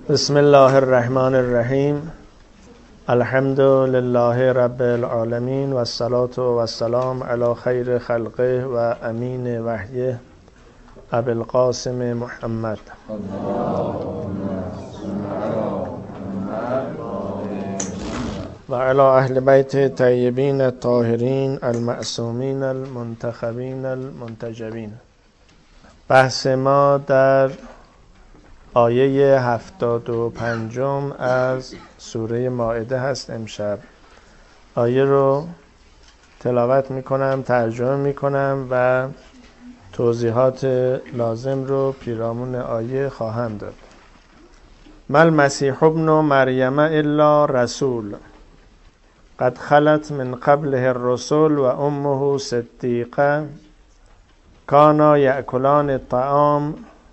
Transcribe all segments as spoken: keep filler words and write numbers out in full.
بسم الله الرحمن الرحیم. الحمد لله رب العالمین و الصلاة و السلام علی خیر خلقه و امین وحیه ابی القاسم محمد و علی اهل بیت طیبین الطاهرین المعصومین المنتخبین المنتجبین. بحث ما در آیه هفتاد و پنجم از سوره مائده هست. امشب آیه رو تلاوت میکنم، ترجمه میکنم و توضیحات لازم رو پیرامون آیه خواهم داد. ما المسیح ابن مریم الا رسول قد خلت من قبله الرسل و امه صدیقه کانا یأکلان الطعام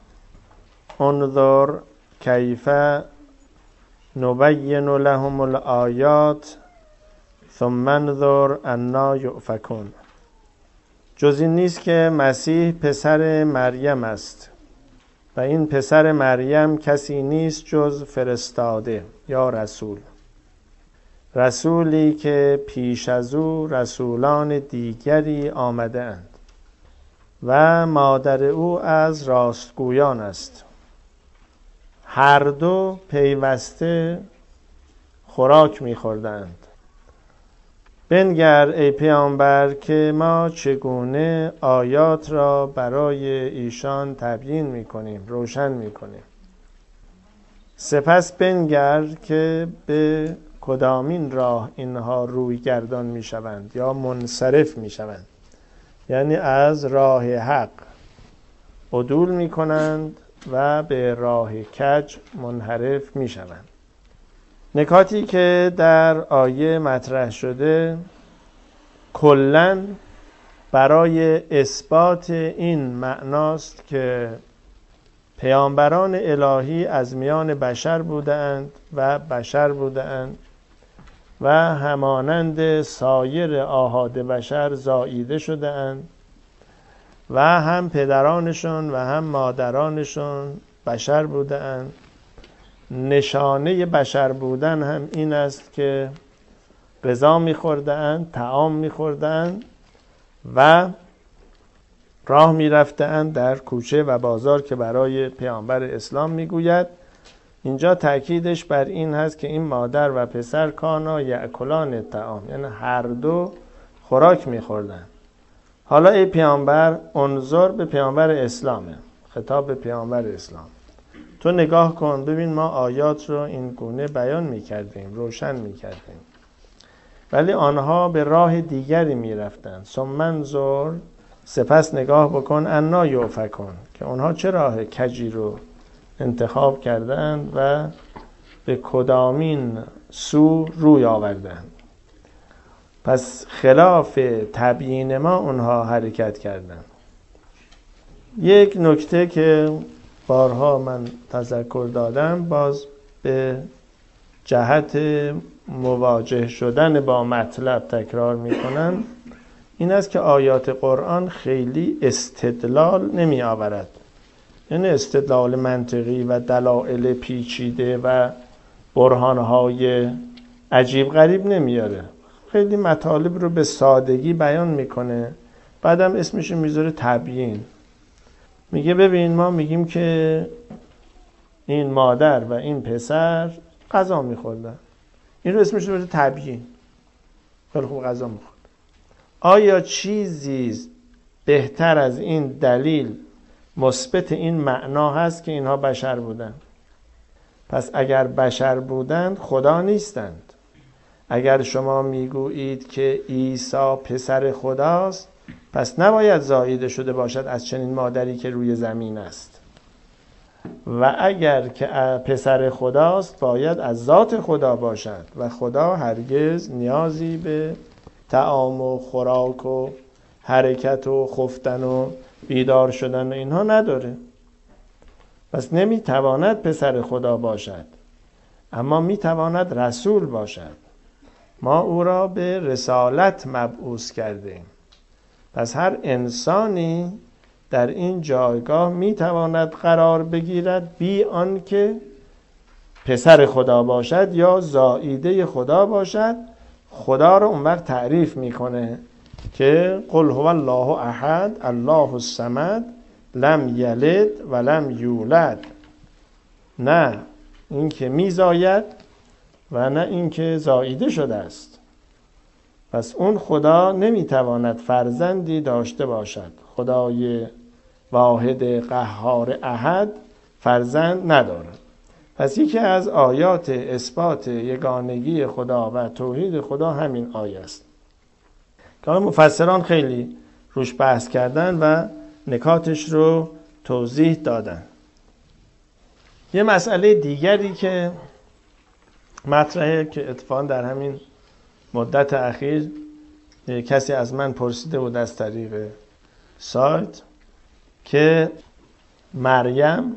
انظر کیف نبین لهم الآیات ثم انظر انا یؤفکون. جز این نیست که مسیح پسر مریم است و این پسر مریم کسی نیست جز فرستاده یا رسول، رسولی که پیش از او رسولان دیگری آمده اند و مادر او از راستگویان است. هر دو پیوسته خوراک می‌خوردند. بنگر ای پیامبر که ما چگونه آیات را برای ایشان تبیین می‌کنیم، روشن می‌کنیم. سپس بنگر که به کدامین راه اینها روی گردان می‌شوند یا منصرف می‌شوند، یعنی از راه حق عدول می‌کنند و به راه کج منحرف می شوند. نکاتی که در آیه مطرح شده کلاً برای اثبات این معناست که پیامبران الهی از میان بشر بودند و بشر بودند و همانند سایر آحاد بشر زاییده شده اند و هم پدرانشون و هم مادرانشون بشر بودند. نشانه بشر بودن هم این است که غذا می‌خوردند، طعام می‌خوردند و راه می‌رفتند در کوچه و بازار که برای پیامبر اسلام میگوید. اینجا تأکیدش بر این هست که این مادر و پسر کانا یأکلان الطعام، یعنی هر دو خوراک می‌خوردند. حالا ای پیامبر، انظر به پیامبر اسلامه، خطاب به پیامبر اسلام، تو نگاه کن ببین ما آیات رو این گونه بیان میکردیم، روشن میکردیم، ولی آنها به راه دیگری میرفتند. ثم انظر، سپس نگاه بکن، انا یؤفکون، که آنها چه راه کجی رو انتخاب کردند و به کدامین سو روی آوردند. پس خلاف تبیین ما اونها حرکت کردن. یک نکته که بارها من تذکر دادم، باز به جهت مواجه شدن با مطلب تکرار میکنم، این است که آیات قرآن خیلی استدلال نمی آورد، یعنی استدلال منطقی و دلایل پیچیده و برهانهای عجیب غریب نمیاره. خیلی مطالب رو به سادگی بیان میکنه، بعدم اسمش میذاره تبیین. میگه ببین ما میگیم که این مادر و این پسر غذا میخوردن، این رو اسمش میذاره تبیین. خیلی خوب غذا میخورد. آیا چیزی بهتر از این دلیل مثبت این معنا هست که اینها بشر بودن؟ پس اگر بشر بودند خدا نیستند. اگر شما میگویید که عیسی پسر خداست، پس نباید زاییده شده باشد از چنین مادری که روی زمین است، و اگر که پسر خداست باید از ذات خدا باشد و خدا هرگز نیازی به طعام و خوراک و حرکت و خفتن و بیدار شدن و اینها نداره. پس نمیتواند پسر خدا باشد، اما میتواند رسول باشد. ما او را به رسالت مبعوث کردیم. پس هر انسانی در این جایگاه میتواند قرار بگیرد بی آنکه پسر خدا باشد یا زائیده خدا باشد، خدا رو اون وقت تعریف میکنه که قل هو الله احد الله الصمد لم یلد ولم یولد. نه این که میزاید و نه این که زاییده شده است. پس اون خدا نمیتواند فرزندی داشته باشد. خدای واحد قهار احد فرزند ندارد. پس یکی از آیات اثبات یگانگی خدا و توحید خدا همین آیه است که مفسران خیلی روش بحث کردن و نکاتش رو توضیح دادن. یه مسئله دیگری که مطرحه که اتفاقا در همین مدت اخیر کسی از من پرسیده بود از طریق سایت که مریم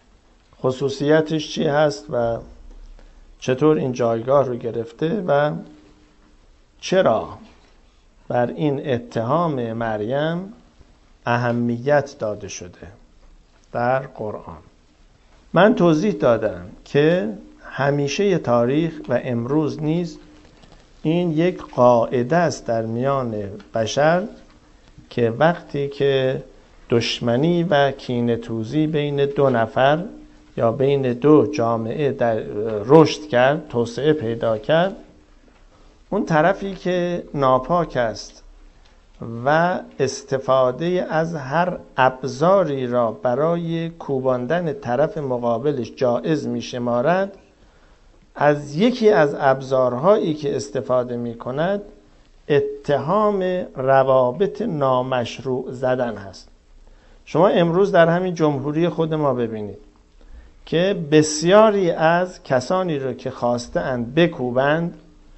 خصوصیتش چی هست و چطور این جایگاه رو گرفته و چرا بر این اتهام مریم اهمیت داده شده در قرآن. من توضیح دادم که همیشه تاریخ و امروز نیز این یک قاعده است در میان بشر که وقتی که دشمنی و کینه‌توزی بین دو نفر یا بین دو جامعه در رشد کرد، توسعه پیدا کرد، اون طرفی که ناپاک است و استفاده از هر ابزاری را برای کوباندن طرف مقابلش جایز می شمارد، از یکی از ابزارهایی که استفاده می کند اتهام روابط نامشروع زدن هست. شما امروز در همین جمهوری خود ما ببینید که بسیاری از کسانی رو که خواسته اند بکوبند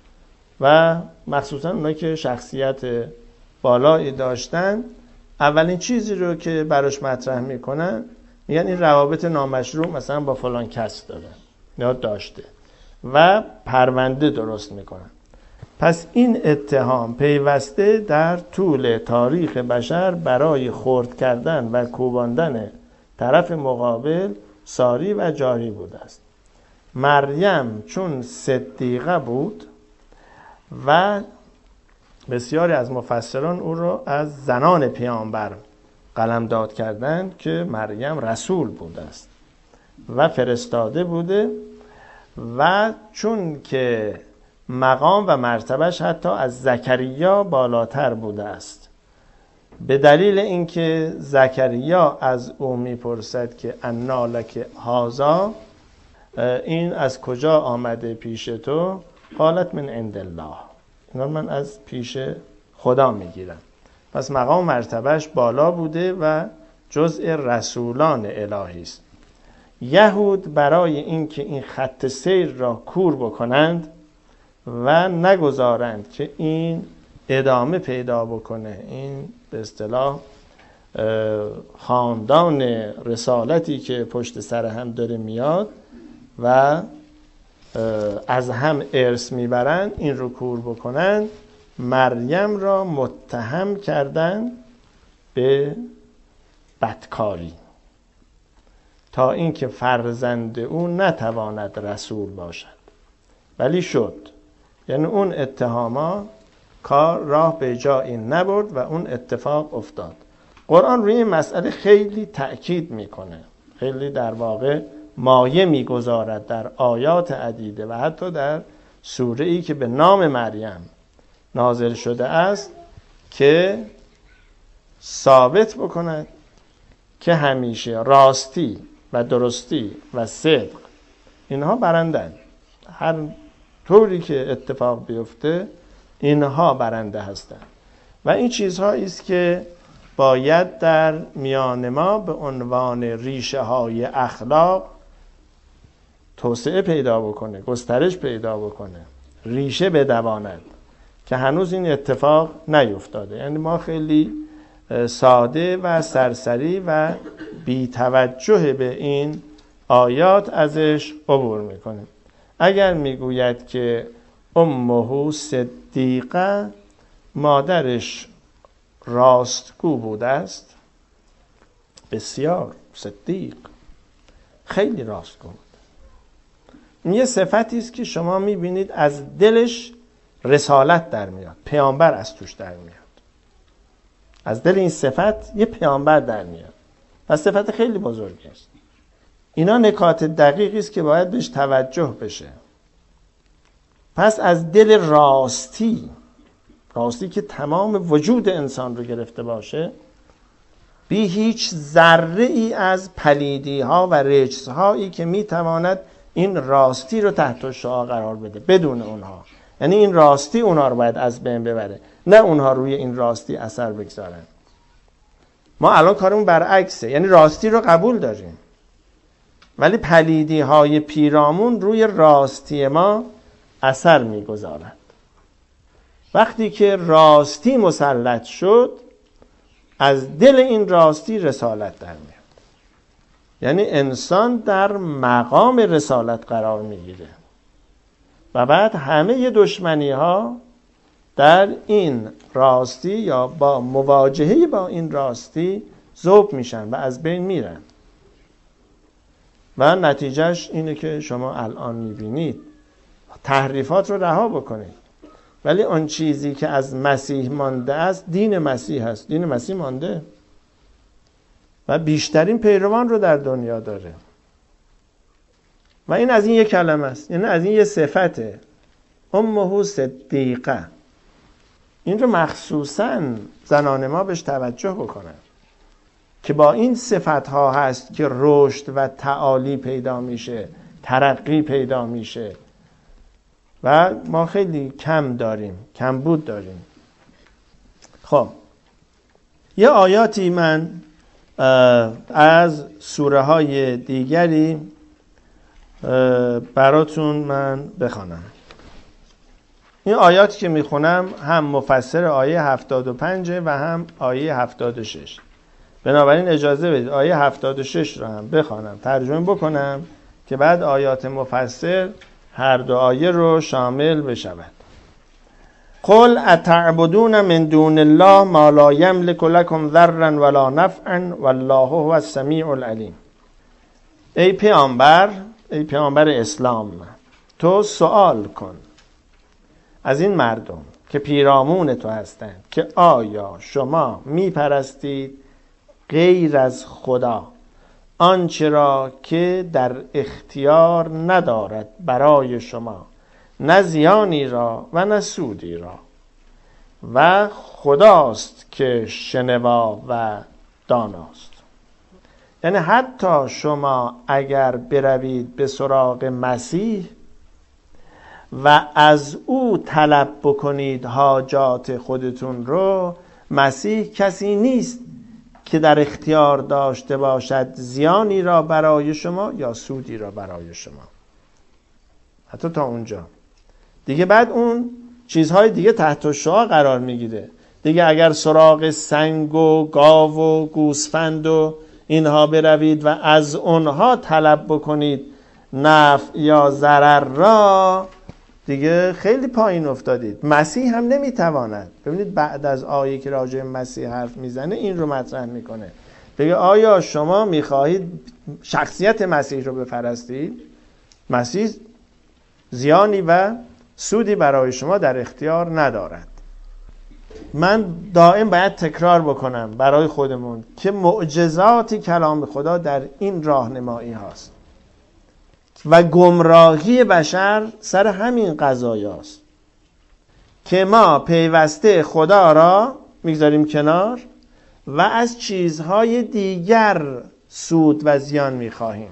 و مخصوصا اونایی که شخصیت بالایی داشتن، اولین چیزی رو که براش مطرح میکنن میگن این روابط نامشروع مثلا با فلان کس داره یا داشته و پرونده درست میکنن. پس این اتهام پیوسته در طول تاریخ بشر برای خرد کردن و کوباندن طرف مقابل ساری و جاری بوده است. مریم چون صدیقه بود و بسیاری از مفسران او را از زنان پیامبر قلمداد کردند که مریم رسول بوده است و فرستاده بوده و چون که مقام و مرتبهش حتی از زکریا بالاتر بوده است، به دلیل اینکه زکریا از او میپرسد که انا لک هذا، این از کجا آمده پیش تو؟ قالت من عند الله، اینا من از پیش خدا میگیرم. پس مقام مرتبهش بالا بوده و جزء رسولان الهی است. یهود برای اینکه این خط سیر را کور بکنند و نگذارند که این ادامه پیدا بکنه، این به اصطلاح خاندان رسالتی که پشت سر هم داره میاد و از هم ارث میبرند، این رو کور بکنن، مریم را متهم کردند به بدکاری تا اینکه فرزند او نتواند رسول باشد. ولی شد، یعنی اون اتهاما کار راه به جایی نبرد و اون اتفاق افتاد. قرآن روی این مسئله خیلی تأکید میکنه، خیلی در واقع مایه میگذارد در آیات عدیده و حتی در سوره ای که به نام مریم نازل شده است که ثابت بکند که همیشه راستی و درستی و صدق اینها برندن. هر طوری که اتفاق بیفته اینها برنده هستند و این چیزهایی است که باید در میان ما به عنوان ریشه های اخلاق توسعه پیدا بکنه، گسترش پیدا بکنه، ریشه بدواند که هنوز این اتفاق نیفتاده. یعنی ما خیلی ساده و سرسری و بی توجه به این آیات ازش عبور میکنیم. اگر میگوید که امه صدیقه، مادرش راستگو بوده است، بسیار صدیق، خیلی راستگو بود. این یه صفتی است که شما میبینید از دلش رسالت در میاد، پیامبر از توش در میاد. از دل این صفت یه پیامبر در میاد. پس صفت خیلی بزرگی است. اینا نکات دقیقی است که باید بهش توجه بشه. پس از دل راستی، راستی که تمام وجود انسان رو گرفته باشه، بی هیچ ذره ای از پلیدی ها و رجس هایی که میتواند این راستی رو تحت شعاع قرار بده، بدون اونها. یعنی این راستی اونها رو باید از بین ببره، نه اونها روی این راستی اثر بگذارن. ما الان کارمون برعکسه، یعنی راستی رو قبول داریم ولی پلیدی های پیرامون روی راستی ما اثر میگذارند. وقتی که راستی مسلط شد، از دل این راستی رسالت در میاد. یعنی انسان در مقام رسالت قرار میگیره و بعد همه دشمنی ها در این راستی یا با مواجهه با این راستی ذوب میشن و از بین میرن و نتیجهش اینه که شما الان میبینید. تحریفات رو رها بکنید، ولی آن چیزی که از مسیح مانده است دین مسیح است. دین مسیح مانده و بیشترین پیروان رو در دنیا داره و این از این یک کلمه است، یعنی از این یک صفته، امه صدیقه. این رو مخصوصاً زنان ما بهش توجه بکنن که با این صفت ها هست که رشد و تعالی پیدا میشه، ترقی پیدا میشه و ما خیلی کم داریم، کمبود داریم. خب یه آیاتی من از سوره های دیگری براتون من بخوانم. این آیاتی که میخونم هم مفسر آیه هفتاد و پنج و هم آیه هفتاد و شش. بنابراین اجازه بدید آیه هفتاد و شش رو هم بخوانم، ترجمه بکنم که بعد آیات مفسر هر دو آیه رو شامل بشود. قل اتعبدون من دون الله ما لا یملک لکم ضرا ولا نفعا والله هو السمیع العلیم. ای پیامبر، ای پیامبر اسلام، تو سوال کن از این مردم که پیرامون تو هستند که آیا شما میپرستید غیر از خدا آنچه را که در اختیار ندارد برای شما، نه زیانی را و نه سودی را، و خداست که شنوا و داناست. یعنی حتی شما اگر بروید به سراغ مسیح و از او طلب بکنید حاجات خودتون رو، مسیح کسی نیست که در اختیار داشته باشد زیانی را برای شما یا سودی را برای شما. حتی تا اونجا دیگه. بعد اون چیزهای دیگه تحت شعاع قرار میگیره دیگه. اگر سراغ سنگ و گاو و گوسفند و اینها بروید و از اونها طلب بکنید نفع یا ضرر را، دیگه خیلی پایین افتادید. مسیح هم نمیتواند. ببینید بعد از آیه که راجع به مسیح حرف میزنه این رو مطرح میکنه، بگه آیا شما میخواهید شخصیت مسیح رو بپرستید؟ مسیح زیانی و سودی برای شما در اختیار ندارد. من دائم باید تکرار بکنم برای خودمون که معجزات کلام خدا در این راهنمایی هاست و گمراهی بشر سر همین قضایاست که ما پیوسته خدا را میگذاریم کنار و از چیزهای دیگر سود و زیان میخواهیم.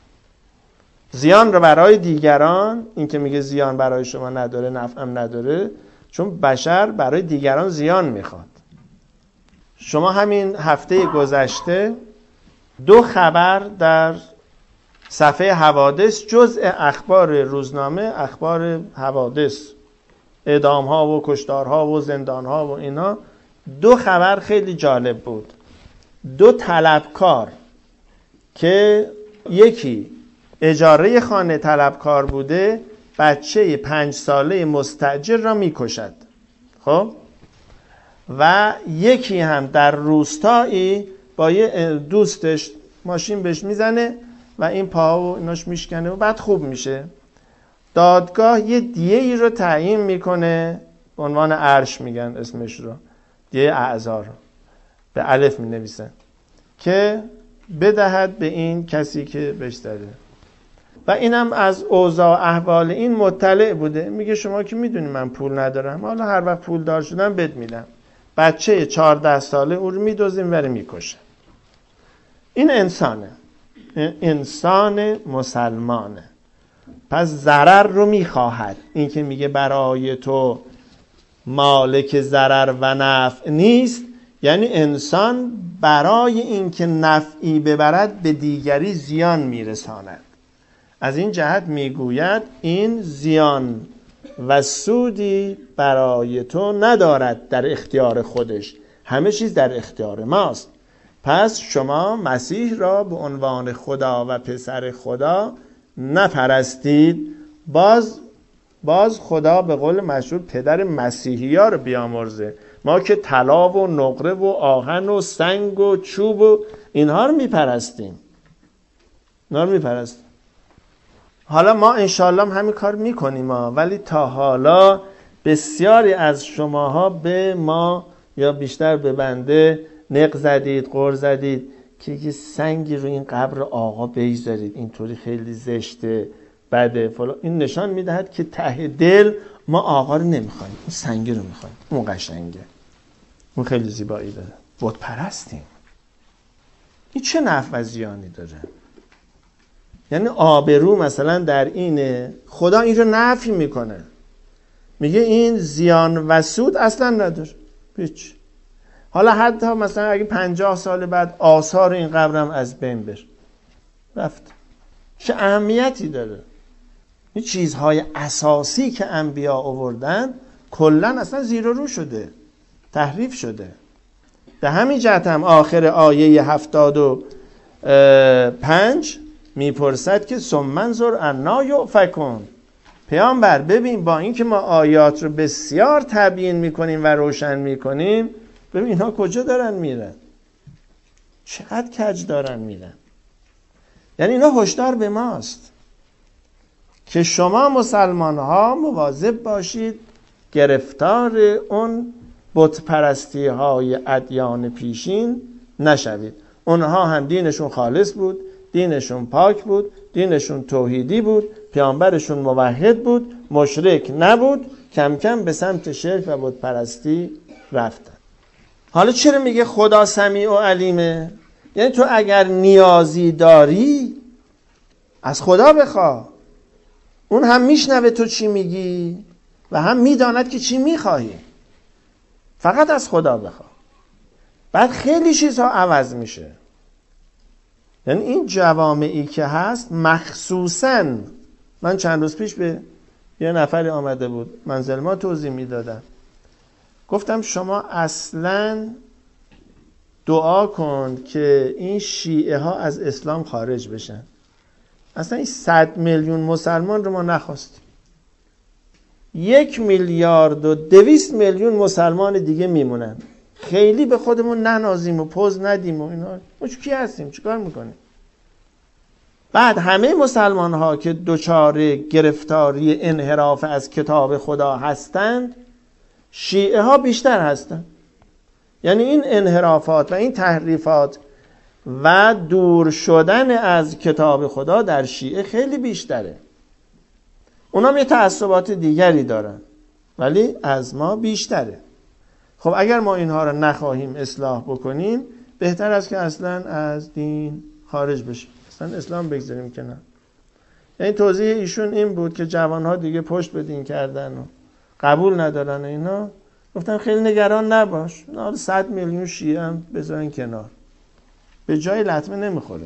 زیان رو برای دیگران، این که میگه زیان برای شما نداره نفعم نداره، چون بشر برای دیگران زیان میخواد. شما همین هفته گذشته دو خبر در صفحه حوادث جزء اخبار روزنامه، اخبار حوادث، اعدام ها و کشتار ها و زندان ها و اینا، دو خبر خیلی جالب بود. دو طلبکار که یکی اجاره خانه طلبکار بوده، بچه پنج ساله مستاجر را میکشد، خب، و یکی هم در روستایی با یه دوستش ماشین بهش میزنه و این پا و ایناش میشکنه و بعد خوب میشه دادگاه یه دیه ای رو تعیین میکنه، به عنوان عرش میگن اسمش رو، دیه اعزار رو به الف می نویسن، که بدهد به این کسی که بهش زده. و اینم از اوضاع احوال این مطلع بوده. میگه شما که میدونی من پول ندارم، حالا هر وقت پول دار شدم بد میدم. بچه چهارده ساله اون رو میدوزیم وره میکشه. این انسانه، انسان مسلمانه. پس ضرر رو میخواهد. این که میگه برای تو مالک ضرر و نفع نیست، یعنی انسان برای اینکه نفعی ببرد به دیگری زیان میرساند. از این جهت میگوید این زیان و سودی برای تو ندارد در اختیار خودش، همه چیز در اختیار ماست. پس شما مسیح را به عنوان خدا و پسر خدا نپرستید. باز باز خدا به قول مشهور پدر مسیحی ها رو بیامرزه. ما که طلا و نقره و آهن و سنگ و چوب و اینها رو میپرستیم، اینها رو میپرستیم. حالا ما انشالله هم همین کار میکنیم ها. ولی تا حالا بسیاری از شماها به ما یا بیشتر به بنده نق زدید، غر زدید که یه سنگی رو این قبر آقا بگذارید، اینطوری خیلی زشته، بده فلان. این نشان میدهد که ته دل ما آقا رو نمیخوایم، اون سنگی رو میخوایم، اون قشنگه، اون خیلی زیبایی داره. بت پرستیم. این چه نفع و زیانی داره؟ یعنی آبرو مثلا در اینه، خدا این رو نفی میکنه، میگه این زیان و سود اصلا نداره هیچ. حالا حتی مثلا اگه پنجاه سال بعد آثار این قبرم از بین بره، رفت، چه اهمیتی داره؟ این چیزهای اساسی که انبیا آوردن کلن اصلا زیر و رو شده، تحریف شده. به همین جهت هم آخر آیه هفتاد و پنج میپرسد که ثم انظر انا یؤفکون. پیامبر ببین با اینکه ما آیات رو بسیار تبیین میکنیم و روشن میکنیم، ببین اینها کجا دارن میرن، چقدر کج دارن میرن. یعنی اینا هشدار به ماست که شما مسلمان ها مواظب باشید گرفتار اون بت پرستی های ادیان پیشین نشوید. اونها هم دینشون خالص بود، دینشون پاک بود، دینشون توحیدی بود، پیامبرشون موحد بود، مشرک نبود. کم کم به سمت شرک و بت پرستی رفتن. حالا چرا میگه خدا سمیع و علیمه؟ یعنی تو اگر نیازی داری از خدا بخواه، اون هم میشنوه تو چی میگی و هم میداند که چی میخواهی. فقط از خدا بخواه، بعد خیلی چیزها عوض میشه. یعنی این جوامعی که هست، مخصوصاً من چند روز پیش به یه نفری آمده بود منزل ما توضیح میدادم، گفتم شما اصلاً دعا کن که این شیعه ها از اسلام خارج بشن. اصلا این صد میلیون مسلمان رو ما نخواستیم، یک میلیارد و دویست میلیون مسلمان دیگه میمونن. خیلی به خودمون ننازیم و پوز ندیم و اینا. ما کی هستیم؟ چیکار میکنیم؟ بعد همه مسلمان ها که دچار گرفتاری انحراف از کتاب خدا هستند، شیعه ها بیشتر هستند. یعنی این انحرافات و این تحریفات و دور شدن از کتاب خدا در شیعه خیلی بیشتره. اونا هم یه تعصبات دیگری دارن ولی از ما بیشتره. خب اگر ما اینها رو نخواهیم اصلاح بکنیم، بهتر است که اصلا از دین خارج بشیم، اصلا اسلام بگذاریم کنار. یعنی توضیح ایشون این بود که جوانها دیگه پشت به دین کردن و قبول ندارن اینا. گفتم خیلی نگران نباش، نه صد میلیون شیعه هم بذارین کنار، به جای لطمه نمیخوره.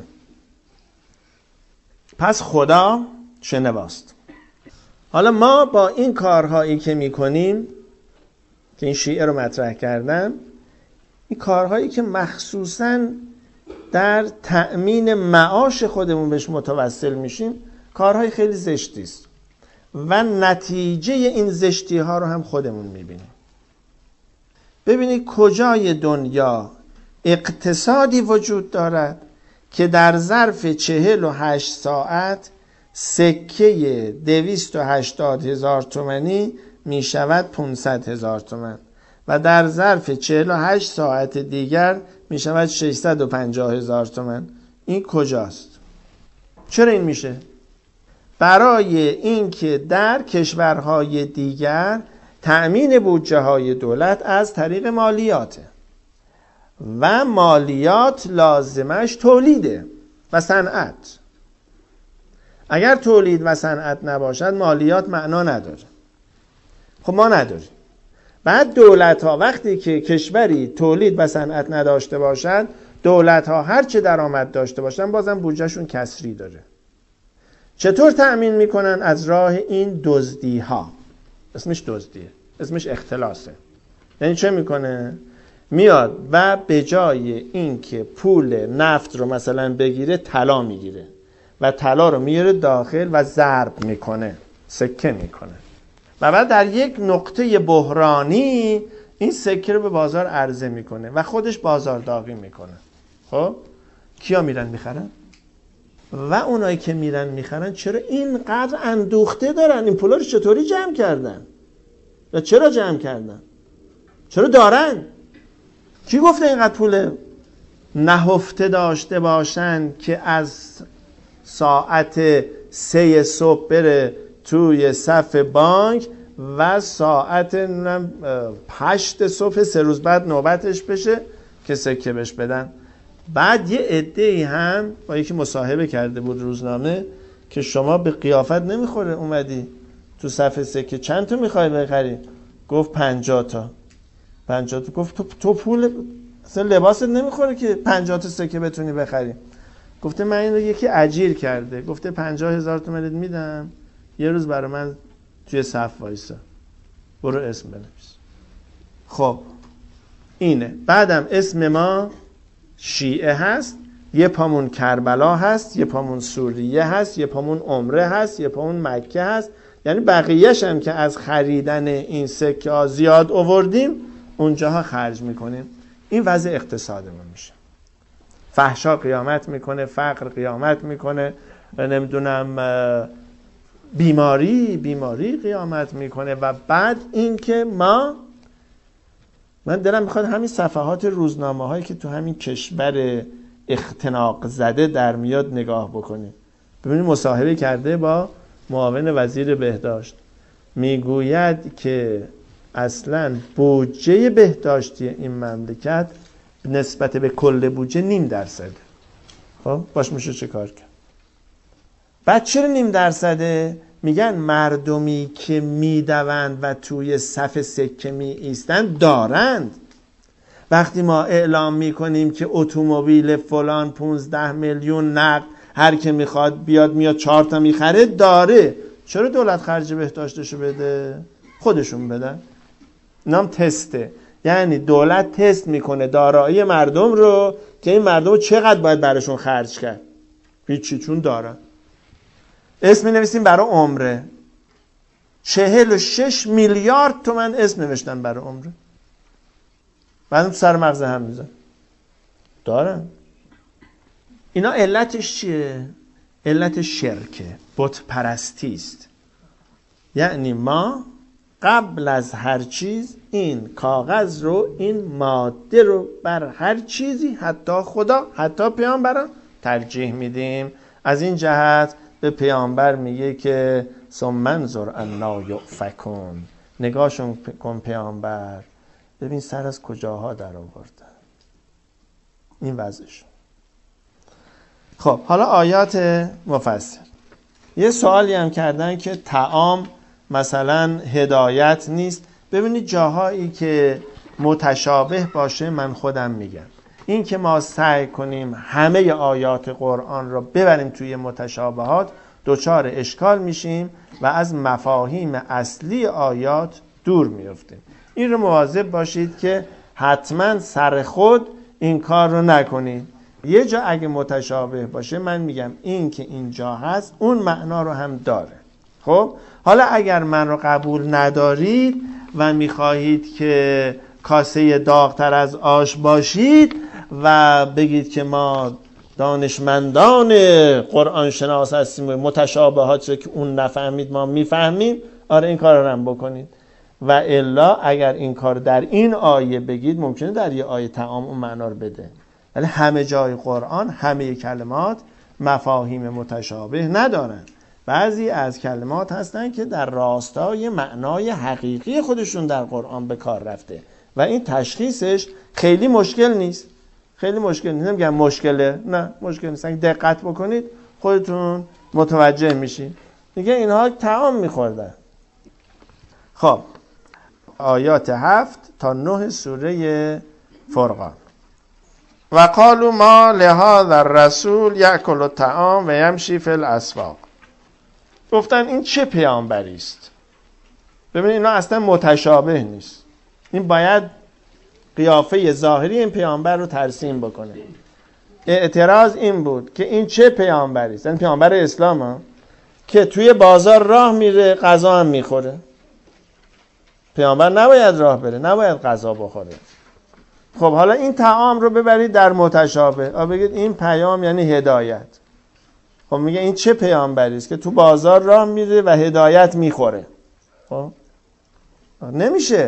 پس خدا شنواست. حالا ما با این کارهایی که میکنیم که این شیعه رو مطرح کردن، این کارهایی که مخصوصاً در تأمین معاش خودمون بهش متوسل میشیم، کارهای خیلی زشتی است و نتیجه این زشتی ها رو هم خودمون میبینیم. ببینید کجای دنیا اقتصادی وجود دارد که در ظرف چهل و هشت ساعت سکه دویست و هشتاد هزار تومانی می شود پانصد هزار تومان و در ظرف چهل و هشت ساعت دیگر می شود ششصد و پنجاه هزار تومان. این کجاست؟ چرا این میشه؟ برای اینکه در کشورهای دیگر تأمین بودجه های دولت از طریق مالیاته و مالیات لازمش تولیده و صنعت. اگر تولید و صنعت نباشد مالیات معنا نداره. خب ما نداریم. بعد دولت ها وقتی که کشوری تولید و صنعت نداشته باشد، دولت ها هر چه درآمد داشته باشن بازم بودجهشون کسری داره. چطور تأمین میکنن؟ از راه این دزدی ها. اسمش دزدیه، اسمش اختلاسه. یعنی چه میکنه؟ میاد و به جای اینکه پول نفت رو مثلا بگیره طلا میگیره و طلا رو میاره داخل و ضرب میکنه، سکه میکنه و بعد در یک نقطه بحرانی این سکه رو به بازار عرضه میکنه و خودش بازارداری میکنه. خب کیا میرن میخرن؟ و اونایی که میرن میخرن چرا اینقدر اندوخته دارن؟ این پولا رو چطوری جمع کردن؟ و چرا جمع کردن؟ چرا دارن؟ کی گفته اینقدر پول نهفته داشته باشن که از ساعت سه صبح بره توی صف بانک و ساعت هشت صبح سه روز بعد نوبتش بشه که سکه بهش بدن؟ بعد یه عده‌ای هم با یکی مصاحبه کرده بود روزنامه که شما به قیافت نمیخوره اومدی تو صف سکه چند تا میخوای بخری؟ گفت پنجاه تا. پنجاه تا. گفت تو, تو پول اصلا لباست نمیخوره که پنجاه تا سکه بتونی بخری. گفته من این رو یکی اجیر کرده، گفته پنجاه هزار تومان میدم یه روز برای من توی صف وایسا، برو اسم بنویس. خب اینه. بعدم اسم ما شیعه هست، یه پامون کربلا هست، یه پامون سوریه هست، یه پامون عمره هست، یه پامون مکه هست. یعنی بقیه‌ش هم که از خریدن این سکه ها زیاد آوردیم اونجاها خرج میکنیم. این وضع اقتصادمون میشه. فحشا قیامت میکنه، فقر قیامت میکنه، نمیدونم بیماری بیماری قیامت میکنه. و بعد اینکه ما من دلم میخواد همین صفحات روزنامه هایی که تو همین کشور اختناق زده در میاد نگاه بکنیم. ببینید مصاحبه کرده با معاون وزیر بهداشت، میگوید که اصلا بودجه بهداشتی این مملکت نسبت به کل بودجه نیم درصده. خب باش میشه چه کار کرد؟ بعد چرا نیم درصده؟ میگن مردمی که میدوند و توی صف سکه می ایستند دارند. وقتی ما اعلام میکنیم که اتومبیل فلان پونزده میلیون نقد هر که میخواد بیاد میاد چهار تا میخره داره، چرا دولت خرج بهداشتشو بده؟ خودشون بدن. نام تسته. یعنی دولت تست میکنه دارایی مردم رو که این مردم رو چقدر باید براشون خرج کرد. هیچی، چون دارن. اسم نویسیم برای عمره، چهل و شش میلیارد تومن اسم نوشتن برای عمره. بعدم تو سر مغز هم میزن دارن. اینا علتش چیه؟ علت شرکه، بت پرستی است. یعنی ما قبل از هر چیز این کاغذ رو، این ماده رو بر هر چیزی، حتی خدا، حتی پیامبران ترجیح میدیم. از این جهت به پیامبر میگه که ثم انظر انا یؤفکون، نگاهشون کن پیامبر، ببین سر از کجاها در آوردن. این وضعش. خب حالا آیات مفصل. یه سوالی هم کردن که طعام مثلا هدایت نیست. ببینید جاهایی که متشابه باشه من خودم میگم. این که ما سعی کنیم همه آیات قرآن رو ببریم توی متشابهات دچار اشکال میشیم و از مفاهیم اصلی آیات دور میفتیم. این رو مواظب باشید که حتما سر خود این کار رو نکنید. یه جا اگه متشابه باشه من میگم این که اینجا هست اون معنا رو هم داره. خب حالا اگر من رو قبول ندارید و میخواهید که کاسه داغتر از آش باشید و بگید که ما دانشمندان قرآن شناس هستیم متشابهات رو که اون نفهمید ما میفهمیم، آره این کار رو هم بکنید. و الا اگر این کار در این آیه بگید ممکنه در یه آیه طعام اون معنا رو بده، ولی همه جای قرآن همه کلمات مفاهیم متشابه ندارن. بعضی از کلمات هستن که در راستای معنای حقیقی خودشون در قرآن به کار رفته و این تشخیصش خیلی مشکل نیست. خیلی مشکل نیست، نمیگم مشکله، نه مشکل نیست. اگه دقت بکنید خودتون متوجه میشین. میگه اینها طعام میخوردن. خب آیات هفت تا نه سوره فرقان. و قالوا ما لهذا الرسول یأکل الطعام و یمشی فی الاسواق. گفتن این چه پیامبری است؟ ببینید اینا اصلا متشابه نیست. این باید قیافه ظاهری این پیامبر رو ترسیم بکنه. اعتراض این بود که این چه پیامبری است؟ این پیامبر اسلام ها که توی بازار راه میره غذا هم میخوره. پیامبر نباید راه بره، نباید غذا بخوره. خب حالا این طعام رو ببرید در متشابه، آ بگید این پیام یعنی هدایت. خب میگه این چه پیامبری است که تو بازار راه میره و هدایت میخوره؟ خب نمیشه،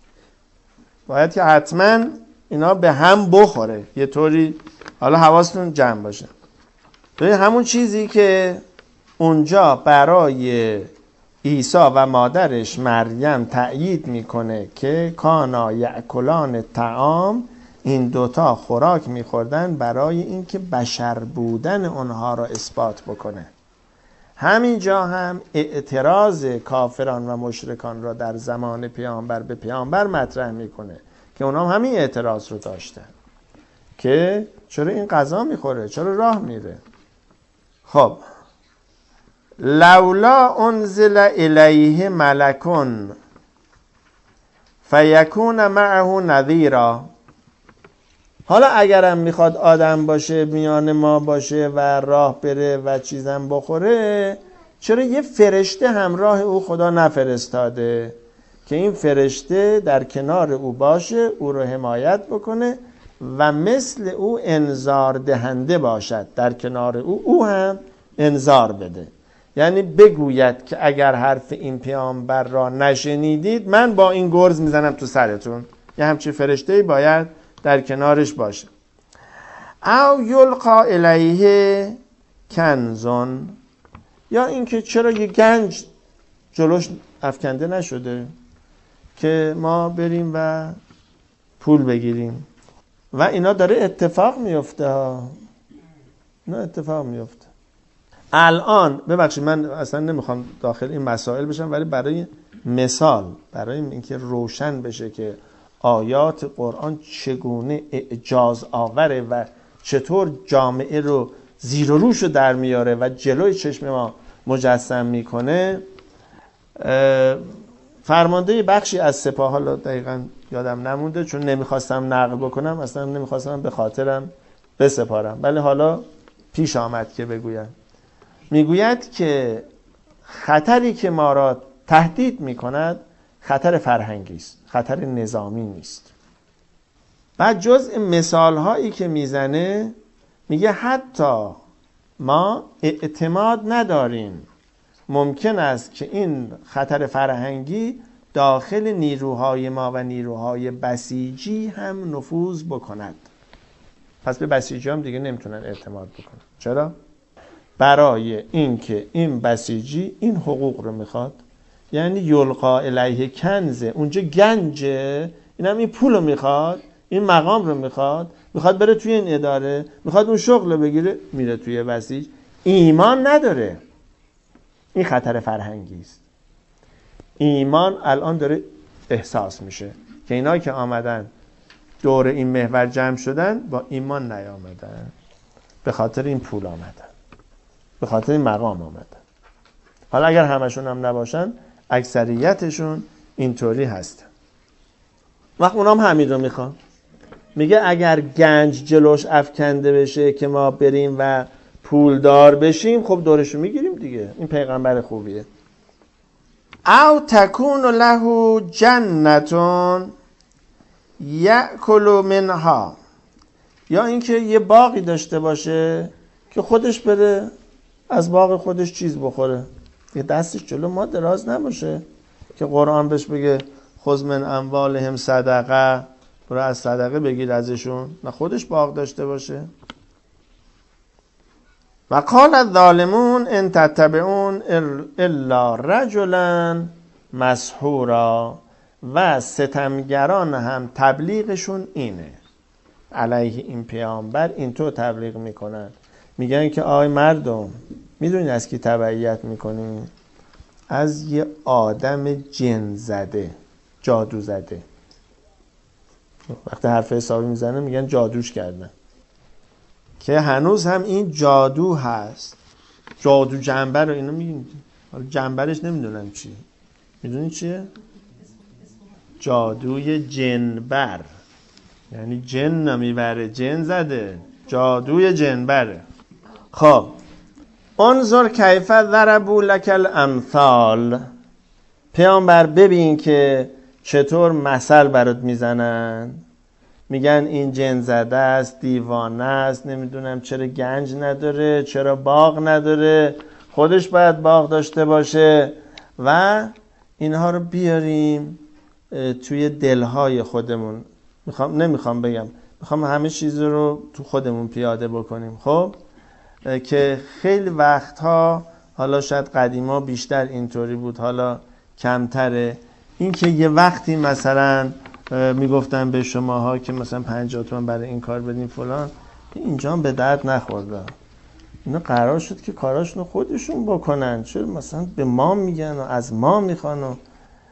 باید که حتما اینا به هم بخوره یه طوری. حالا حواستون جمع باشه. ببین همون چیزی که اونجا برای عیسی و مادرش مریم تأیید میکنه که کانا یأکلان طعام، این دوتا خوراک میخوردن برای اینکه بشر بودن اونها را اثبات بکنه. همینجا هم اعتراض کافران و مشرکان را در زمان پیامبر به پیامبر مطرح میکنه که اونها هم همین اعتراض رو داشتن که چرا این غذا میخوره، چرا راه میره. خب لولا انزل الیه ملکون فیکون معه نذیرا. حالا اگرم میخواد آدم باشه میان ما باشه و راه بره و چیزم بخوره، چرا یه فرشته همراه او خدا نفرستاده که این فرشته در کنار او باشه، او رو حمایت بکنه و مثل او انذار دهنده باشد در کنار او، او هم انذار بده. یعنی بگوید که اگر حرف این پیامبر را نشنیدید من با این گرز میزنم تو سرتون. یه همچین فرشته‌ای باید در کنارش باشه. او یلقا الیه کنزون، یا اینکه چرا یه گنج جلوش افکنده نشده که ما بریم و پول بگیریم. و اینا داره اتفاق میفته ها، اینا اتفاق میفته الان. ببخشید من اصلا نمیخوام داخل این مسائل بشم، ولی برای مثال، برای اینکه روشن بشه که آیات قرآن چگونه اعجاز آوره و چطور جامعه رو زیر و روش رو در میاره و جلوی چشم ما مجسم میکنه. فرمانده بخشی از سپاه، حالا دقیقا یادم نمونده چون نمیخواستم نقل بکنم، اصلا نمیخواستم به خاطرم بسپارم، ولی حالا پیش آمد که بگویم. میگوید که خطری که ما را تهدید میکند خطر فرهنگی است، خطر نظامی نیست. بعد جزء مثال هایی که میزنه میگه حتی ما اعتماد نداریم، ممکن است که این خطر فرهنگی داخل نیروهای ما و نیروهای بسیجی هم نفوذ بکند. پس به بسیجی هم دیگه نمیتونن اعتماد بکنن. چرا؟ برای اینکه این بسیجی این حقوق رو میخواد، یعنی یلقا الیه کنزه، اونجا گنجه، این هم این پول رو میخواد، این مقام رو میخواد، میخواد بره توی این اداره، میخواد اون شغل رو بگیره، میره توی بسیج. ایمان نداره. این خطر فرهنگی است. ایمان الان داره احساس میشه که اینایی که آمدن دور این محور جمع شدن با ایمان نیامدن، به خاطر این پول آمدن، به خاطر این مقام آمدن. حالا اگر همشون هم نباشن، اکثریتشون اینطوری هستن. وقت اونام همین رو میخوان. میگه اگر گنج جلوش افکنده بشه که ما بریم و پولدار بشیم، خب دورشو میگیریم دیگه. این پیغمبر خوبیه. او تکون له جنتون یأکل منها، یا اینکه یه باغی داشته باشه که خودش بره از باغ خودش چیز بخوره، یه دستش جلو ما دراز نباشه که قرآن بهش بگه خذ من اموالهم صدقه، برو از صدقه بگیر ازشون، نه خودش باغ داشته باشه. و قال الظالمون ان تتبعون الا رجلا مسحورا، و ستمگران هم تبلیغشون اینه علیه این پیامبر، اینطور تبلیغ میکنن، میگن که آی مردم میدونید از کی تبعیت میکنین؟ از یه آدم جن زده، جادو زده. وقتی حرف حسابی میزنه میگن جادوش کردن، که هنوز هم این جادو هست. جادو جنبر رو اینو میگن، جنبرش نمیدونم چی، میدونی چیه؟ جادوی جنبر، یعنی جن نمیبره، جن زده، جادوی جنبره. خب انظر کیف ضربوا لک الامثال، پیامبر ببین که چطور مثل برات میزنن، میگن این جن زده است، دیوانه است، نمیدونم چرا گنج نداره، چرا باغ نداره، خودش باید باغ داشته باشه. و اینها رو بیاریم توی دلهای خودمون. میخوام نمیخوام بگم، میخوام همه چیز رو تو خودمون پیاده بکنیم. خب که خیلی وقتها، حالا شاید قدیما بیشتر اینطوری بود، حالا کمتره، این که یه وقتی مثلا میگفتن به شماها که مثلا پنجاه تومن برای این کار بدین فلان، اینجا هم به درد نخورده. اینا قرار شد که کاراشونو خودشون بکنن، چرا مثلا به ما میگن و از ما میخوان و,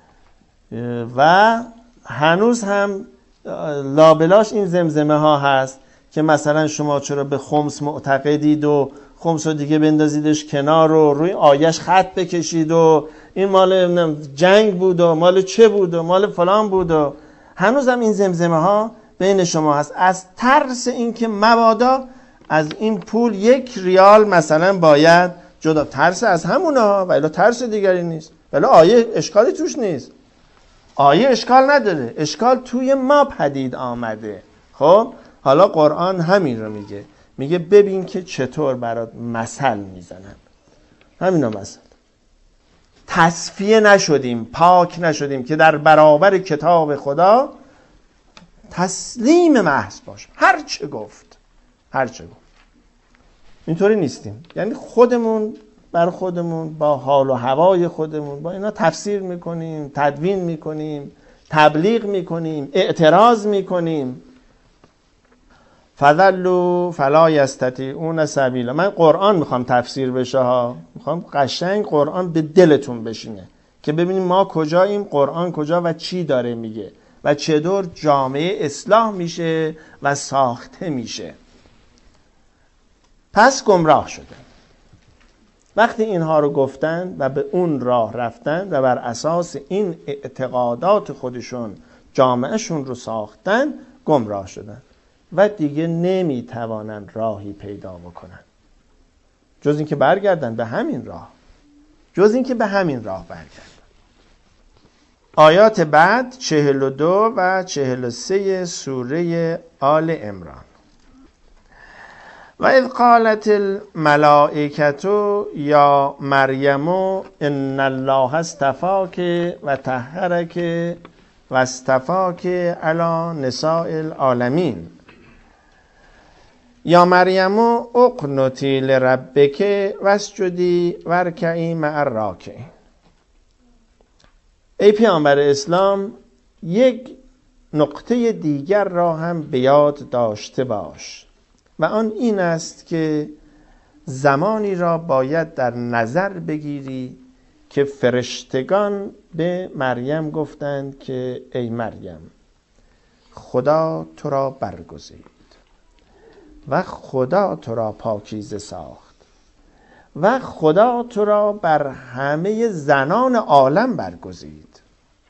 و هنوز هم لابلاش این زمزمه ها هست که مثلا شما چرا به خمس معتقدید و خمس رو دیگه بندازیدش کنار و روی آیش خط بکشید و این مال جنگ بود و مال چه بود و مال فلان بود. و هنوز هم این زمزمه ها بین شما هست، از ترس این که مبادا از این پول یک ریال مثلا باید جدا، ترس از همونه ها، ولی ترس دیگری نیست، ولی آیه اشکالی توش نیست، آیه اشکال نداره، اشکال توی ما پدید آمده. خب حالا قرآن همین رو میگه، میگه ببین که چطور برات مثل میزنن. همینا مثل تصفیه نشدیم، پاک نشدیم که در برابر کتاب خدا تسلیم محض باش، هر چه گفت هر چه گفت. اینطوری نیستیم، یعنی خودمون بر خودمون با حال و هوای خودمون با اینا تفسیر میکنیم، تدوین میکنیم، تبلیغ میکنیم، اعتراض میکنیم. فضلوا فلا یستطیعون سبیلا. من قرآن میخوام تفسیر بشه ها، میخوام قشنگ قرآن به دلتون بشینه که ببینیم ما کجاییم، قرآن کجا و چی داره میگه و چطور جامعه اصلاح میشه و ساخته میشه. پس گمراه شدن. وقتی اینها رو گفتن و به اون راه رفتن و بر اساس این اعتقادات خودشون جامعهشون رو ساختن، گمراه شدن و دیگه نمیتوانن راهی پیدا بکنن جز اینکه برگردن به همین راه، جز اینکه به همین راه برگردن. آیات بعد چهل و دو و چهل و سه سوره آل عمران. و اذ قالت الملائکة یا مریم ان الله اصطفاک و طهرک و اصطفاک علی نساء العالمین یا مریم اقنتی لربک واسجدی وارکعی مع الراکعین. ای پیامبر اسلام، یک نقطه دیگر را هم به یاد داشته باش و آن این است که زمانی را باید در نظر بگیری که فرشتگان به مریم گفتند که ای مریم، خدا تو را برگزید و خدا تو را پاکیزه ساخت و خدا تو را بر همه زنان عالم برگزید.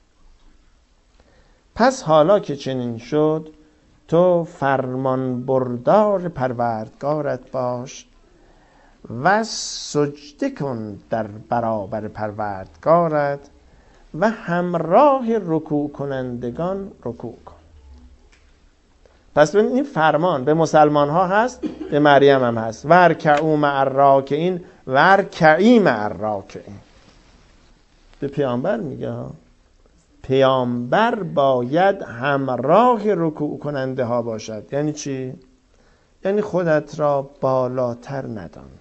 پس حالا که چنین شد، تو فرمان بردار پروردگارت باش و سجده کن در برابر پروردگارت و همراه رکوع کنندگان رکوع کن. پس ببینید این فرمان به مسلمان ها هست، به مریم هم هست. ورکعوا مع الراکعین، ورکعی مع الراکعین. به پیامبر میگه ها، پیامبر باید همراه رکوع کننده ها باشد. یعنی چی؟ یعنی خودت را بالاتر ندان.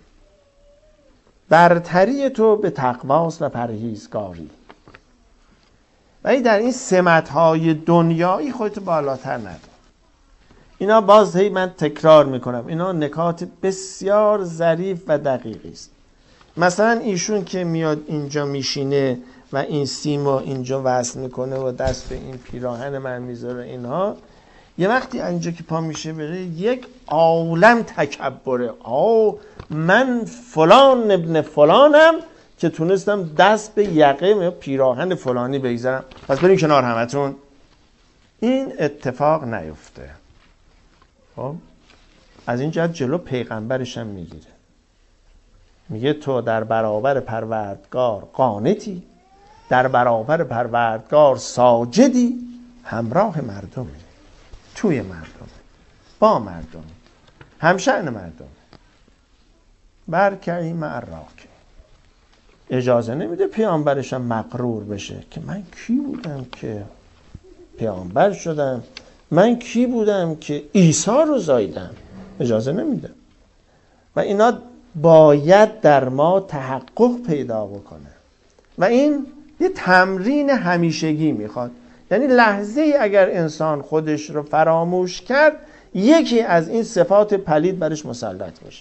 برتری تو به تقواست و پرهیزگاری. ولی در این سمت‌های دنیایی خودت بالاتر ندان. اینا باز هی من تکرار میکنم، اینا نکات بسیار ظریف و دقیقی است. مثلا ایشون که میاد اینجا میشینه و این سیمو اینجا وصل میکنه و دست به این پیراهن من میذاره، اینها یه وقتی اینجا که پا میشه بره یک عالم تکبره. آه من فلان ابن فلانم که تونستم دست به یقه پیراهن فلانی بگذارم، پس بریم کنار همتون. این اتفاق نیفته. خب از این جهت جلو پیغمبرش هم میگیره، میگه تو در برابر پروردگار قانتی، در برابر پروردگار ساجدی، همراه مردمی، توی مردم، با مردم، همشأن مردم. برکعی مع الراکعین. اجازه نمیده پیامبرش هم مغرور بشه که من کی بودم که پیامبر شدم، من کی بودم که عیسی رو زاییدم. اجازه نمیده. و اینا باید در ما تحقق پیدا بکنه و این یه تمرین همیشگی میخواد. یعنی لحظه ای اگر انسان خودش رو فراموش کرد، یکی از این صفات پلید برش مسلط میشه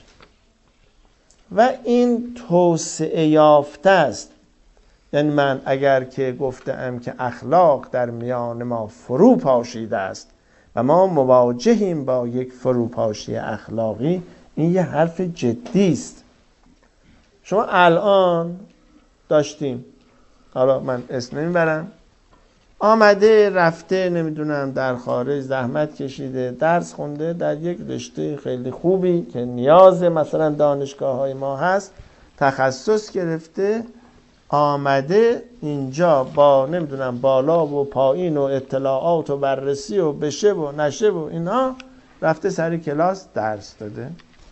و این توسعه یافته است. یعنی من اگر که گفتم که اخلاق در میان ما فرو پاشیده است و ما مواجهیم با یک فروپاشی اخلاقی، این یه حرف جدی است. شما الان داشتیم، حالا من اسم نمیبرم، آمده رفته نمیدونم در خارج زحمت کشیده درس خونده در یک رشته خیلی خوبی که نیاز مثلا دانشگاه های ما هست، تخصص گرفته، آمده اینجا با نمیدونم بالا و پایین و اطلاعات و بررسی و بشه و نشه و اینا رفته سر کلاس درس داده.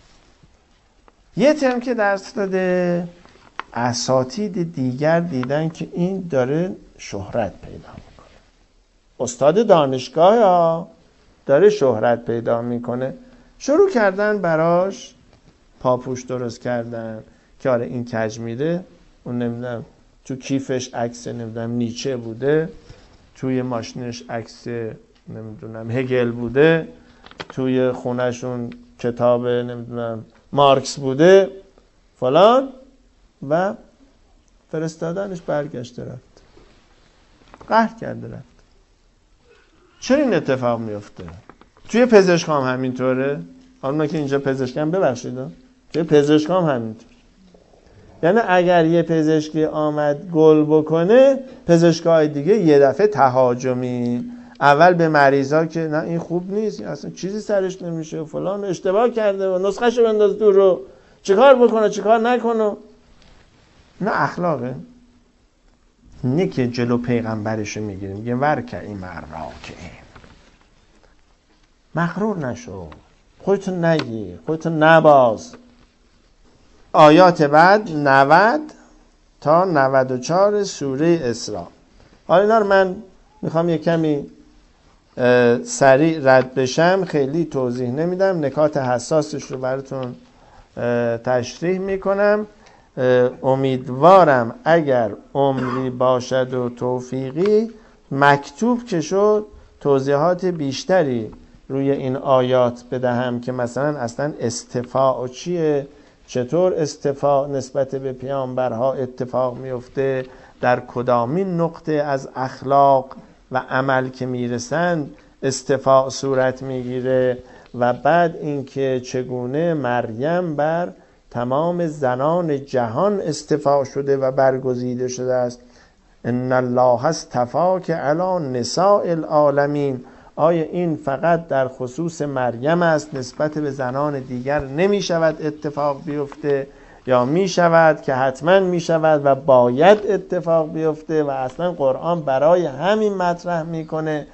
یه ترم که درس داده، اساتید دیگر دیدن که این داره شهرت پیدا میکنه. استاد دانشگاه ها داره شهرت پیدا میکنه. شروع کردن براش پاپوش درست کردن که آره این کج میره، اون نمیدونم تو کیفش عکس نمیدونم نیچه بوده، توی ماشینش عکس نمیدونم هگل بوده، توی خونهشون کتاب نمیدونم مارکس بوده فلان، و فرستادنش برگشته رفت، قهر کرده رفت. چرا این اتفاق میفته؟ توی پزشک هم همینطوره. حالا که اینجا پزشک هم ببخشید، توی پزشک هم همینطور. یعنی اگر یه پزشکی آمد گل بکنه، پزشکای دیگه یه دفعه تهاجمی، اول به مریضا که نه این خوب نیست، اصلا چیزی سرش نمیشه و فلان، اشتباه کرده و نسخه‌شو بنداز دور رو چیکار بکنه چیکار نکنه. نه اخلاقه. نه که جلو پیغمبرشو میگیریم، میگه ورکعی مع الراکعین. مغرور نشو، خودتو نگیر، خودتو نباز. آیات بعد نود تا نود و چهار سوره اسراء. حالا اینا رو من میخوام یک کمی سریع رد بشم، خیلی توضیح نمیدم، نکات حساسش رو براتون تشریح میکنم. امیدوارم اگر عمری باشد و توفیقی مکتوب که شد توضیحات بیشتری روی این آیات بدهم که مثلا اصلا استفاء چیه، چطور استفاء نسبت به پیامبرها اتفاق میفته، در کدامین نقطه از اخلاق و عمل که میرسند استفاء صورت میگیره، و بعد اینکه چگونه مریم بر تمام زنان جهان استفاء شده و برگزیده شده است. ان الله اصطفاک علی نساء العالمین. آیا این فقط در خصوص مریم است، نسبت به زنان دیگر نمی شود اتفاق بیفته، یا می شود که حتما می شود و باید اتفاق بیفته؟ و اصلا قرآن برای همین مطرح میکنه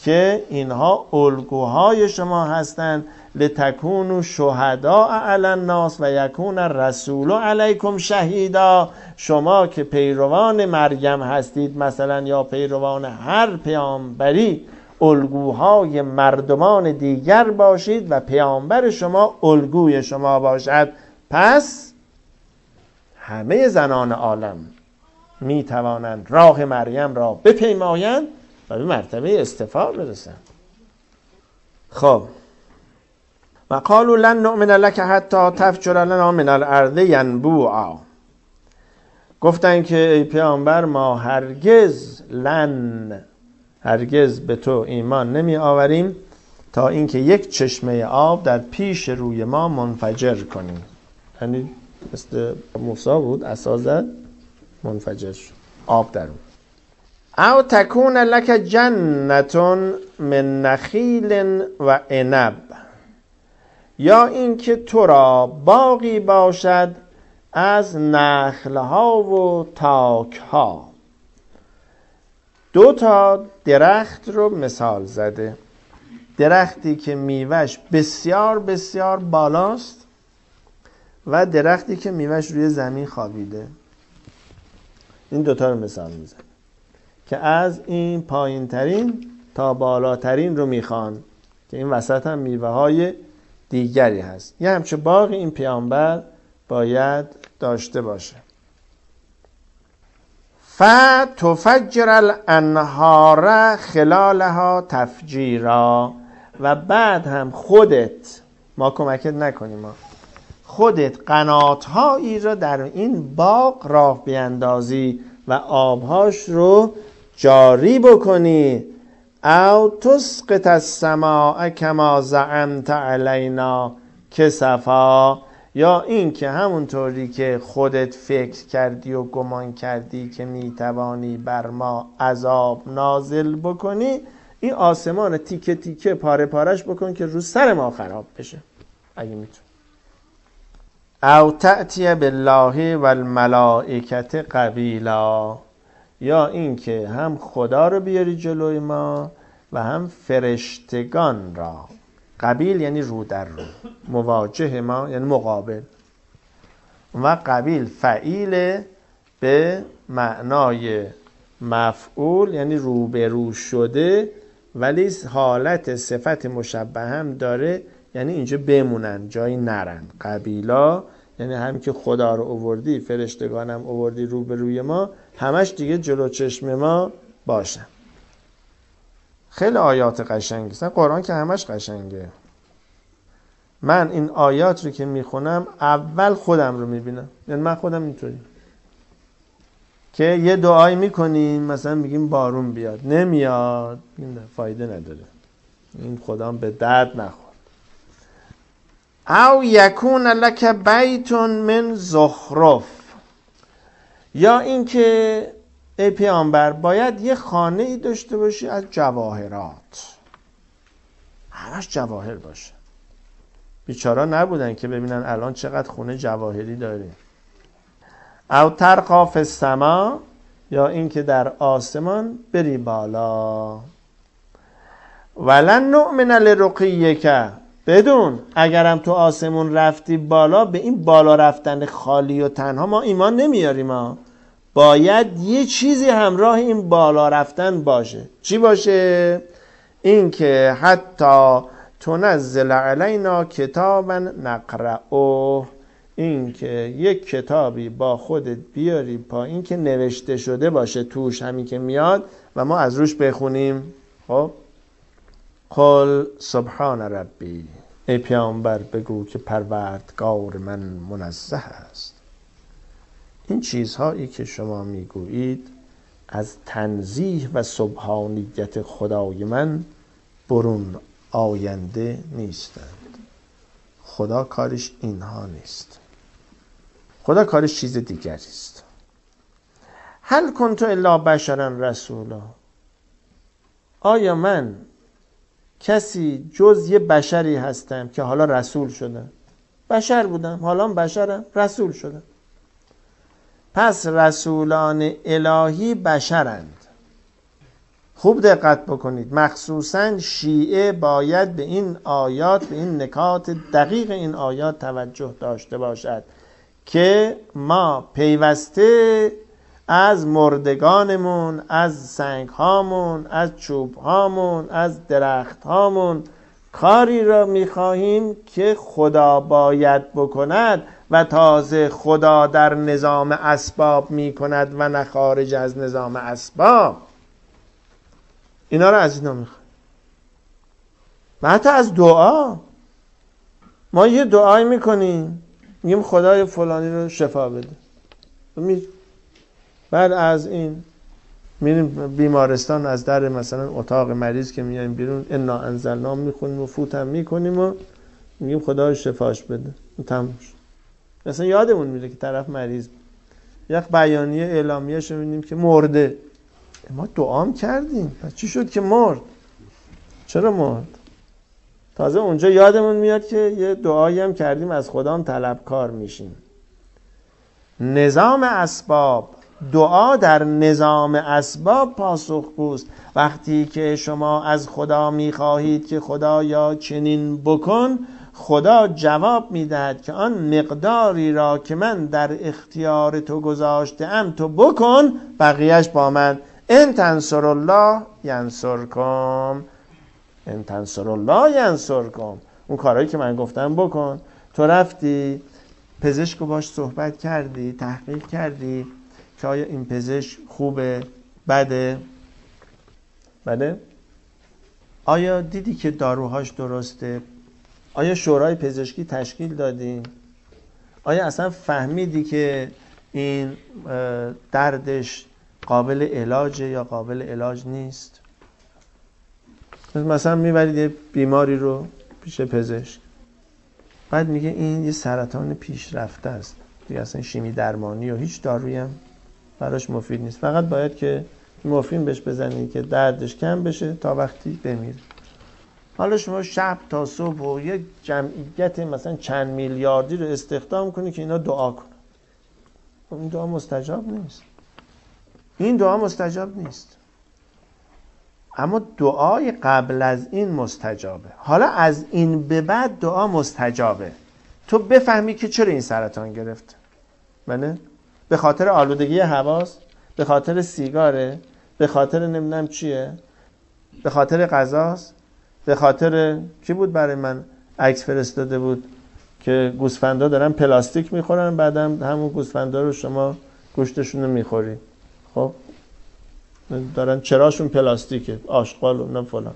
که اینها الگوهای شما هستند. لتکونوا شهداء علی الناس و یکون الرسول علیکم شهیدا. شما که پیروان مریم هستید مثلا یا پیروان هر پیامبری، الگوهای مردمان دیگر باشید و پیامبر شما الگوی شما باشد. پس همه زنان عالم می توانند راه مریم را بپیمایند و به مرتبه اصطفا برسند. خب و قالوا لن نؤمن لك حتی تفجر لنا من الارض ینبوعا. گفتن که ای پیامبر ما هرگز لن هرگز به تو ایمان نمی آوریم تا اینکه یک چشمه آب در پیش روی ما منفجر کنیم. یعنی مثل موسی بود، عصا زد منفجر شد آب در اون. او تکون لک جنتون من نخیل و عنب، یا اینکه تو را باغی باشد از نخلها و تاکها. دو تا درخت رو مثال زده. درختی که میوهش بسیار بسیار بالاست و درختی که میوهش روی زمین خوابیده. این دوتا رو مثال میزنه که از این پایین ترین تا بالاترین رو میخوان که این وسط هم میوه های دیگری هست. یه همچه باقی این پیامبر باید داشته باشه. فتفجر الانهار خلالها تفجیرا. و بعد هم خودت، ما کمکت نکنیم، ما خودت قنات‌هایی را در این باغ راه بیندازی و آبهاش رو جاری بکنی. او تسقط السماء کما زعمت علینا کسفا، یا این که همونطوری که خودت فکر کردی و گمان کردی که میتوانی بر ما عذاب نازل بکنی، این آسمان تیکه تیکه پاره پارش بکن که رو سر ما خراب بشه اگه میتون. او تأتی بالله والملائکت قبیلا، یا این که هم خدا رو بیاری جلوی ما و هم فرشتگان را. قبیل یعنی رو در رو، مواجه ما یعنی مقابل، و قبیل فعیل به معنای مفعول یعنی روبرو شده، ولی حالت صفت مشبه هم داره، یعنی اینجا بمونن جایی نرن. قبیلا یعنی هم که خدا رو آوردی، فرشتگانم آوردی روبروی ما، همش دیگه جلو چشم ما باشن. خیلی آیات قشنگی است. قرآن که همش قشنگه. من این آیات رو که میخونم اول خودم رو میبینم، یعنی من خودم اینطوری که یه دعایی میکنیم مثلا میگیم بارون بیاد، نمیاد، این فایده نداره، این خدا به درد نخور. او یکون لک بیت من زخرف، یا اینکه ای پیامبر باید یه خانه ای داشته باشی از جواهرات، همش جواهر باشه. بیچارا نبودن که ببینن الان چقدر خونه جواهری داره. او ترقا فی السما، یا اینکه در آسمان بری بالا. ولن نؤمن لرقیک، بدون اگرم تو آسمون رفتی بالا، به این بالا رفتن خالی و تنها ما ایمان نمیاریم. ما باید یه چیزی همراه این بالا رفتن باشه. چی باشه؟ این که حتی تنزل علینا کتابا نقرأه، این که یک کتابی با خودت بیاری پایین که نوشته شده باشه توش، همین که میاد و ما از روش بخونیم. خب قل سبحان ربی، ای پیامبر بگو که پروردگار من منزه است. این چیزهایی که شما میگویید از تنزیه و سبحانیت خدای من برون آینده نیستند. خدا کارش اینها نیست، خدا کارش چیز دیگری است. هل کنت الا بشرا رسولا، آیا من کسی جز یه بشری هستم که حالا رسول شدم؟ بشر بودم، حالا بشرم، رسول شدم. پس رسولان الهی بشرند. خوب دقت بکنید، مخصوصا شیعه باید به این آیات، به این نکات دقیق این آیات توجه داشته باشد که ما پیوسته از مردگانمون، از سنگ هامون، از چوب هامون، از درخت هامون کاری را میخواهیم که خدا باید بکند و تازه خدا در نظام اسباب میکند و نه خارج از نظام اسباب. اینا را از اینا میخواهیم. و حتی از دعا، ما یه دعای میکنیم میگیم خدای فلانی رو شفا بده، بعد از این میریم بیمارستان، از در مثلا اتاق مریض که میایم بیرون انا انزلنا میخونیم و فوتم میکنیم و میگیم خدا شفاش بده، تموم شد. مثلا یادمون میره که طرف مریض بود، یک بیانیه اعلامیه شو میبینیم که مرده، ما دعام کردیم پس چی شد که مرد؟ چرا مرد؟ تازه اونجا یادمون میاد که یه دعایی هم کردیم از خدا هم طلبکار میشیم. نظام اسباب، دعا در نظام اسباب پاسخگوست. وقتی که شما از خدا میخواهید که خدایا چنین بکن، خدا جواب میدهد که آن مقداری را که من در اختیار تو گذاشتم تو بکن، بقیهش با من. ان تنصر الله ینصرکم، ان تنصر الله ینصرکم. اون کارهایی که من گفتم بکن. تو رفتی پزشک رو باش صحبت کردی، تحقیق کردی که آیا این پزشک خوبه، بده بده آیا دیدی که داروهاش درسته، آیا شورای پزشکی تشکیل دادی، آیا اصلا فهمیدی که این دردش قابل علاجه یا قابل علاج نیست. مثلا میبرید یه بیماری رو پیش پزشک، بعد میگه این یه سرطان پیشرفته است دیگه، اصلا شیمی درمانی و هیچ دارویی هم براش مفید نیست، فقط باید که مورفین بهش بزنی که دردش کم بشه تا وقتی بمیره. حالا شما شب تا صبح و یک جمعیت مثلا چند میلیاردی رو استخدام کنی که اینا دعا کنن، این دعا مستجاب نیست. این دعا مستجاب نیست، اما دعای قبل از این مستجابه. حالا از این به بعد دعا مستجابه. تو بفهمی که چرا این سرطان گرفت، بله؟ به خاطر آلودگی هواست، به خاطر سیگاره، به خاطر نمیدونم چیه، به خاطر غذاست، به خاطر کی بود برای من عکس فرستاده بود که گوسفندا دارن پلاستیک میخورن، بعدم همون گوسفندا رو شما گوشتشون رو میخوری. خب دارن چراشون پلاستیکه، آشغال و نه فلان.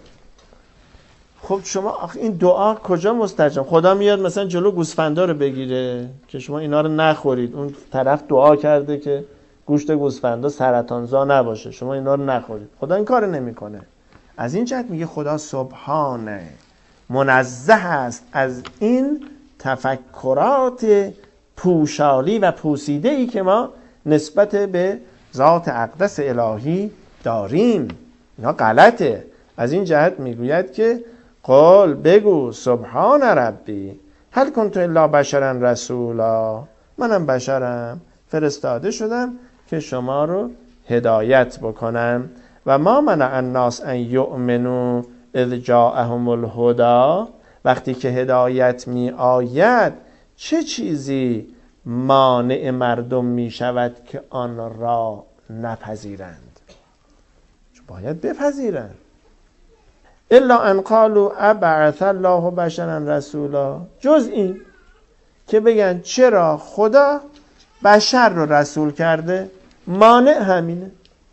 خب شما آخه این دعا کجا مستجاب؟ خدا میاد مثلا جلو گوسفندا رو بگیره که شما اینا رو نخورید، اون طرف دعا کرده که گوشت گوسفندا سرطانزا نباشه، شما اینا رو نخورید. خدا این کار نمیکنه. از این جهت میگه خدا سبحانه، منزه است از این تفکرات پوشالی و پوسیده ای که ما نسبت به ذات اقدس الهی داریم. اینا غلطه. از این جهت میگوید که قل بگو سبحان ربی هل کنت الا بشرا رسولا، منم بشرم، فرستاده شدم که شما رو هدایت بکنم. و ما منع الناس ان یؤمنوا اذ جاءهم الهدی، وقتی که هدایت می آید چه چیزی مانع مردم می شود که آن را نپذیرند؟ باید بپذیرند. الا ان قالوا ابعث الله بشرا رسولا، جز این که بگن چرا خدا بشر رو رسول کرده. مانع همینه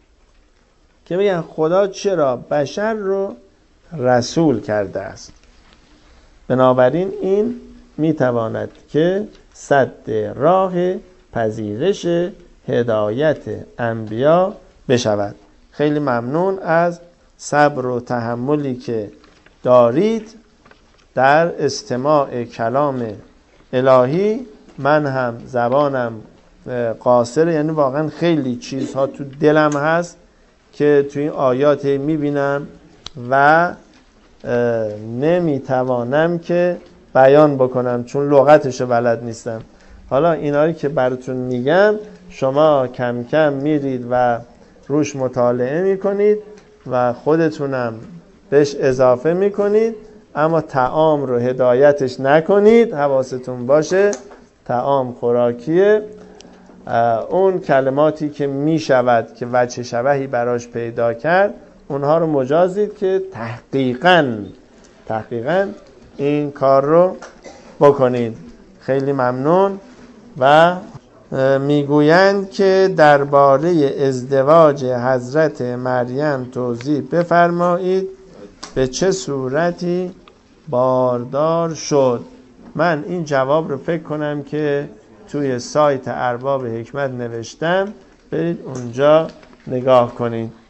که بگن خدا چرا بشر رو رسول کرده است. بنابراین این میتواند که سد راه پذیرش هدایت انبیا بشود. خیلی ممنون از صبر و تحملی که دارید در استماع کلام الهی. من هم زبانم قاصره، یعنی واقعا خیلی چیزها تو دلم هست که تو این آیات میبینم و نمیتوانم که بیان بکنم چون لغتشو بلد نیستم. حالا اینایی که براتون میگم شما کم کم میرید و روش مطالعه میکنید و خودتونم بهش اضافه میکنید، اما طعام رو هدایتش نکنید. حواستون باشه طعام خوراکیه. اون کلماتی که میشود که وجه شبهی براش پیدا کرد اونها رو مجازید که تحقیقاً تحقیقاً این کار رو بکنید. خیلی ممنون. و میگویند که درباره ازدواج حضرت مریم توضیح بفرمایید، به چه صورتی باردار شد. من این جواب رو فکر کنم که توی سایت ارباب حکمت نوشتم، برید اونجا نگاه کنید.